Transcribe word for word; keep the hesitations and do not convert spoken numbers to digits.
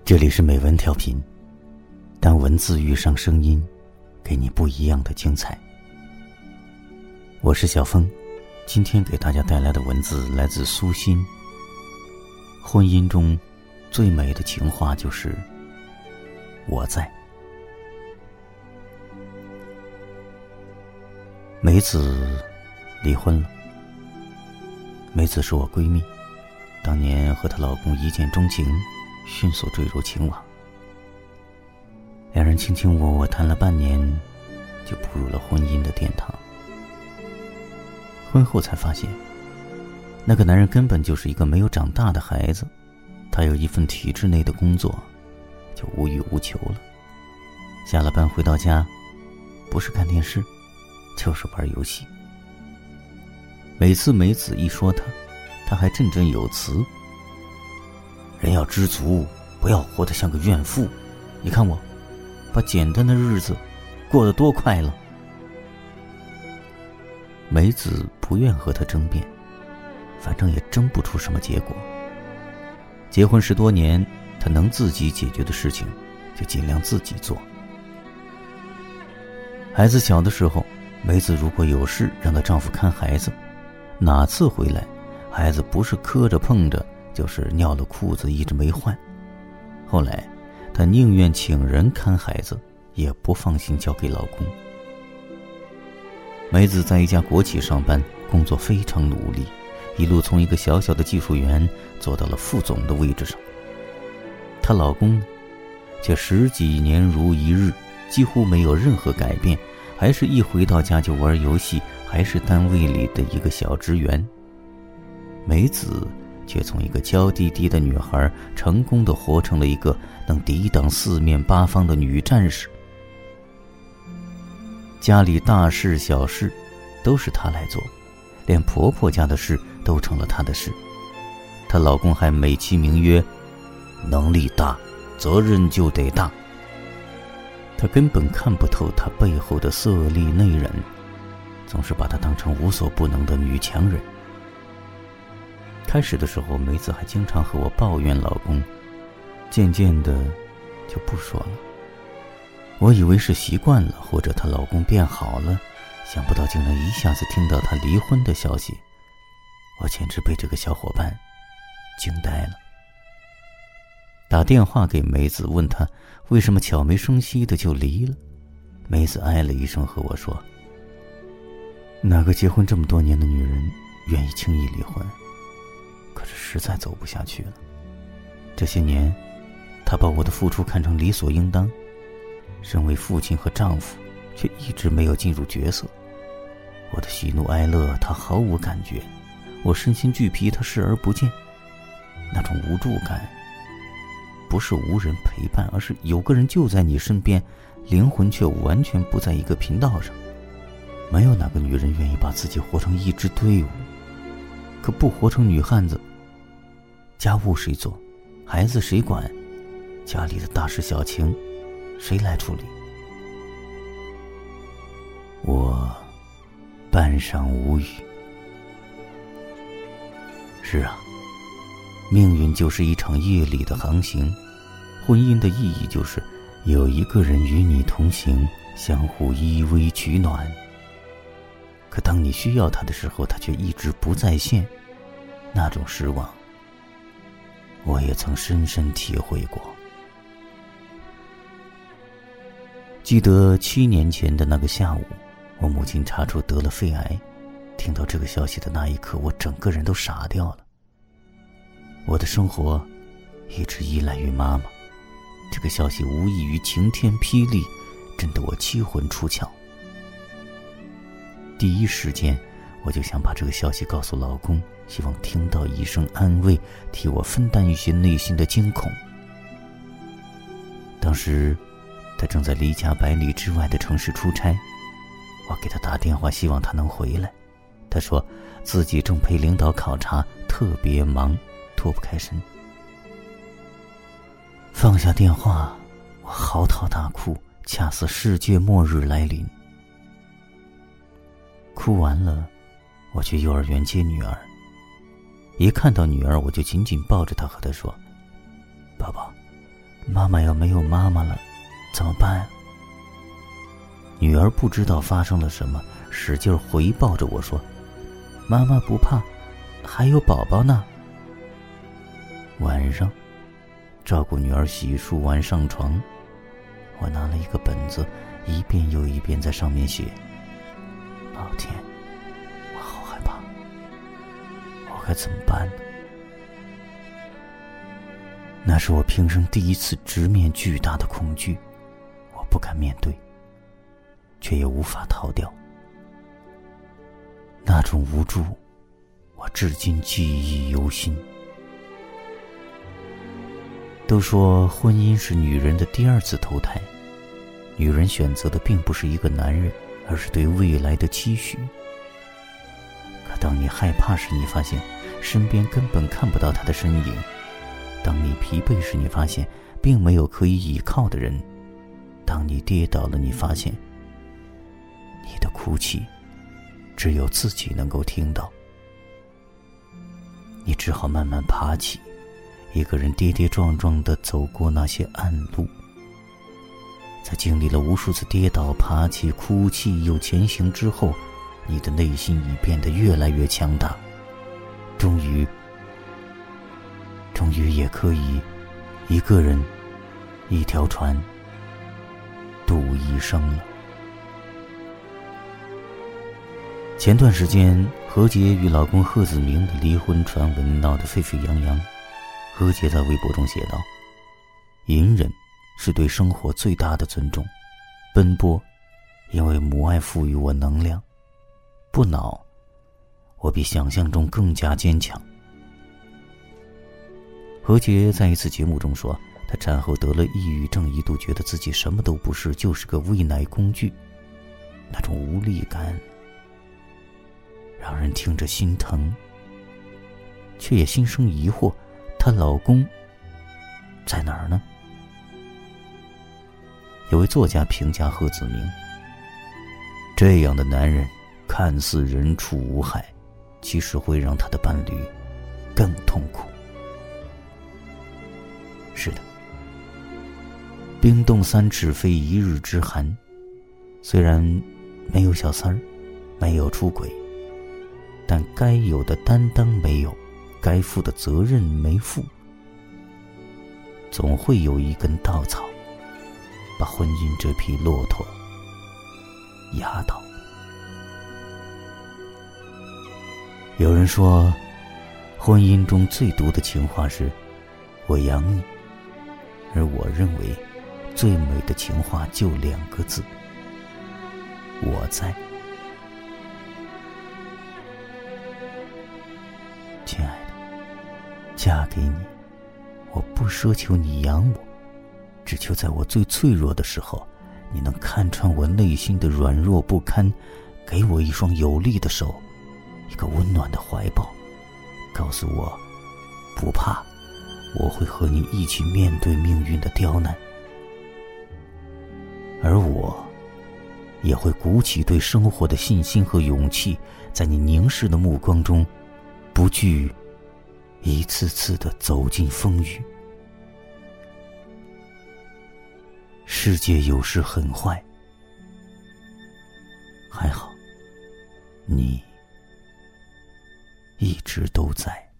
这里是美文调频，当文字遇上声音，给你不一样的精彩。我是小峰，今天给大家带来的文字来自苏欣。婚姻中最美的情话就是我在。梅子离婚了。梅子是我闺蜜，当年和她老公一见钟情，迅速坠入情网。两人卿卿我我谈了半年，就步入了婚姻的殿堂。婚后才发现，那个男人根本就是一个没有长大的孩子。他有一份体制内的工作，就无欲无求了。下了班回到家，不是看电视，就是玩游戏。每次梅子一说他，他还振振有词：人要知足，不要活得像个怨妇。你看我，把简单的日子过得多快乐。梅子不愿和他争辩，反正也争不出什么结果。结婚十多年，她能自己解决的事情，就尽量自己做。孩子小的时候，梅子如果有事让她丈夫看孩子，哪次回来，孩子不是磕着碰着，就是尿了裤子一直没换。后来她宁愿请人看孩子，也不放心交给老公。梅子在一家国企上班，工作非常努力，一路从一个小小的技术员做到了副总的位置上。她老公却十几年如一日，几乎没有任何改变，还是一回到家就玩游戏，还是单位里的一个小职员。梅子却从一个娇滴滴的女孩，成功地活成了一个能抵挡四面八方的女战士。家里大事小事都是她来做，连婆婆家的事都成了她的事。她老公还美其名曰能力大，责任就得大。她根本看不透她背后的色厉内荏，总是把她当成无所不能的女强人。开始的时候，梅子还经常和我抱怨老公，渐渐的就不说了。我以为是习惯了，或者她老公变好了，想不到竟然一下子听到她离婚的消息，我简直被这个小伙伴惊呆了。打电话给梅子，问她为什么悄没声息的就离了。梅子唉了一声和我说，哪个结婚这么多年的女人愿意轻易离婚？可是实在走不下去了。这些年她把我的付出看成理所应当，身为父亲和丈夫却一直没有进入角色。我的喜怒哀乐她毫无感觉，我身心俱疲她视而不见。那种无助感不是无人陪伴，而是有个人就在你身边，灵魂却完全不在一个频道上。没有哪个女人愿意把自己活成一支队伍，可不活成女汉子，家务谁做，孩子谁管，家里的大事小情谁来处理？我半晌无语。是啊，命运就是一场夜里的航行，婚姻的意义就是有一个人与你同行，相互依偎取暖。可当你需要他的时候，他却一直不在线，那种失望我也曾深深体会过。记得七年前的那个下午，我母亲查出得了肺癌。听到这个消息的那一刻，我整个人都傻掉了。我的生活一直依赖于妈妈，这个消息无异于晴天霹雳，震得我七魂出窍。第一时间我就想把这个消息告诉老公，希望听到一声安慰，替我分担一些内心的惊恐。当时他正在离家百里之外的城市出差，我给他打电话希望他能回来，他说自己正陪领导考察，特别忙，脱不开身。放下电话，我嚎啕大哭，恰似世界末日来临。哭完了，我去幼儿园接女儿，一看到女儿，我就紧紧抱着她和她说，宝宝， 妈妈要没有妈妈了，怎么办？女儿不知道发生了什么，使劲回抱着我说：妈妈不怕，还有宝宝呢。晚上照顾女儿洗漱完上床，我拿了一个本子，一遍又一遍在上面写：老天，我好害怕，我该怎么办呢？那是我平生第一次直面巨大的恐惧，我不敢面对，却也无法逃掉。那种无助，我至今记忆犹新。都说婚姻是女人的第二次投胎，女人选择的并不是一个男人，而是对未来的期许。可当你害怕时，你发现身边根本看不到他的身影；当你疲惫时，你发现并没有可以依靠的人；当你跌倒了，你发现你的哭泣只有自己能够听到。你只好慢慢爬起，一个人跌跌撞撞地走过那些暗路。在经历了无数次跌倒、爬起、哭泣又前行之后，你的内心已变得越来越强大，终于终于也可以一个人一条船度一生了。前段时间，何洁与老公贺子明的离婚传闻闹得沸沸扬扬。何洁在微博中写道：隐忍是对生活最大的尊重，奔波因为母爱赋予我能量，不恼我比想象中更加坚强。何洁在一次节目中说，她产后得了抑郁症，一度觉得自己什么都不是，就是个喂奶工具。那种无力感让人听着心疼，却也心生疑惑，她老公在哪儿呢？有位作家评价贺子明，这样的男人看似人畜无害，其实会让他的伴侣更痛苦。是的，冰冻三尺非一日之寒，虽然没有小三儿，没有出轨，但该有的担当没有，该负的责任没负，总会有一根稻草把婚姻这匹骆驼压倒。有人说，婚姻中最毒的情话是我养你，而我认为最美的情话就两个字，我在。亲爱的，嫁给你，我不奢求你养我，只求在我最脆弱的时候，你能看穿我内心的软弱不堪，给我一双有力的手，一个温暖的怀抱，告诉我不怕，我会和你一起面对命运的刁难，而我也会鼓起对生活的信心和勇气，在你凝视的目光中不惧一次次地走进风雨。世界有时很坏，还好你一直都在。